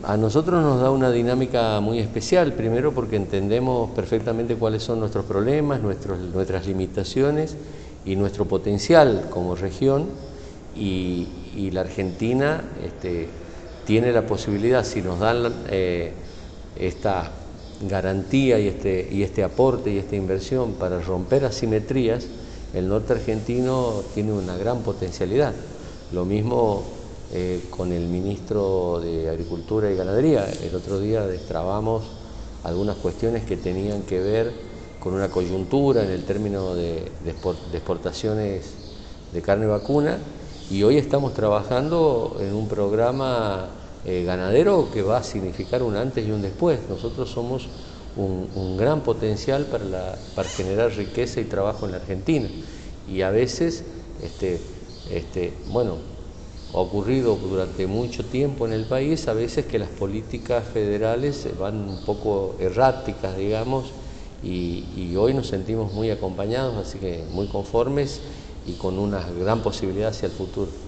A nosotros nos da una dinámica muy especial, primero porque entendemos perfectamente cuáles son nuestros problemas, nuestras limitaciones y nuestro potencial como región, y la Argentina tiene la posibilidad, si nos dan esta garantía y este aporte y esta inversión para romper asimetrías, el norte argentino tiene una gran potencialidad. Lo mismo con el ministro de Agricultura y Ganadería. El otro día destrabamos algunas cuestiones que tenían que ver con una coyuntura en el término de exportaciones de carne vacuna, y hoy estamos trabajando en un programa ganadero que va a significar un antes y un después. Nosotros somos un gran potencial para generar riqueza y trabajo en la Argentina, y a veces bueno, ha ocurrido durante mucho tiempo en el país, a veces que las políticas federales van un poco erráticas, digamos, y hoy nos sentimos muy acompañados, así que muy conformes y con una gran posibilidad hacia el futuro.